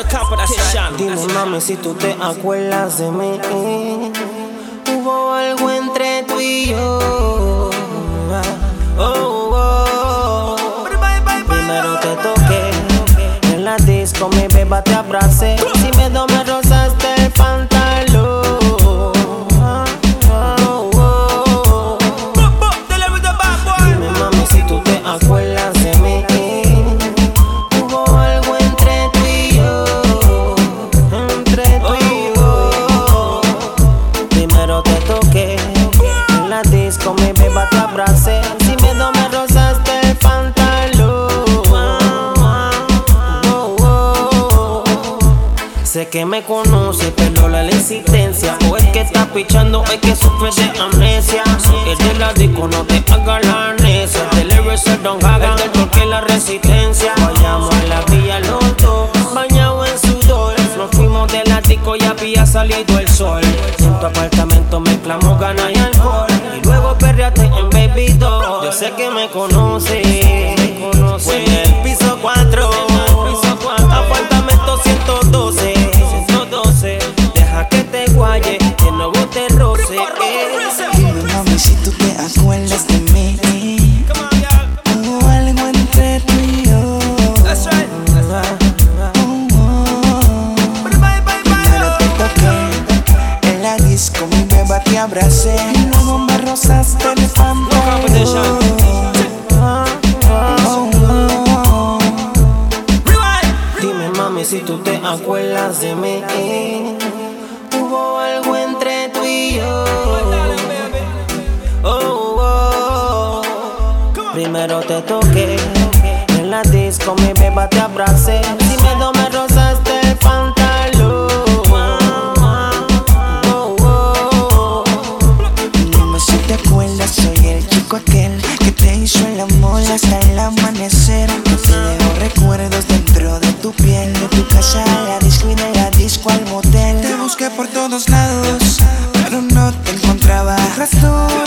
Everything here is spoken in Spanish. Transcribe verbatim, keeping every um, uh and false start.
Dime mami si tú te acuerdas de mí. Hubo algo entre tú y yo. Oh, oh. Primero te toqué en la disco, mi beba te abracé. Si me do me rozaste el pantalón. Oh, oh. Dime mami si tú te acuerdas de mí. Hubo algo entre tú y yo, entre tú y yo. Primero te toqué en la disco, mi beba te abracé. Si me do me rozaste el pantalón. Oh, oh. Sé que me conoce, pero la insistencia. O es que está pichando, es que sufre de amnesia. Es de la disco, no te hagas la necia. Del R S Don Haga, el del torque la resistencia. Vayamos a la vía los dos, bañados en sudor. Nos fuimos del ático y había salido el sol. En tu apartamento mezclamos ganas y alcohol. Y luego perreaste en Baby Doll. Yo sé que me conoces, fue en el piso cuatro, apartamento ciento doce. Deja que te guaye, que no te roce. Dime mami si tú te acuerdas de mí. Hubo algo entre tú y yo. Oh, oh. Primero te toqué en la disco, mi beba te abracé. Y luego me rozaste el pantalón. Oh, oh. Dime mami si tú te acuerdas de mí. Hubo algo entre tú y yo. Oh, oh. Primero te toqué en la disco, mi beba te abracé. Si me do me rozaste el pantalón. Oh, oh. Dime si te acuerdas, soy el chico aquel que te hizo el amor hasta el amanecer. Que te dejó recuerdos dentro de tu piel, de tu casa a la disco y de la disco al motel. Te busqué por todos lados, pero no te encontraba. Rastro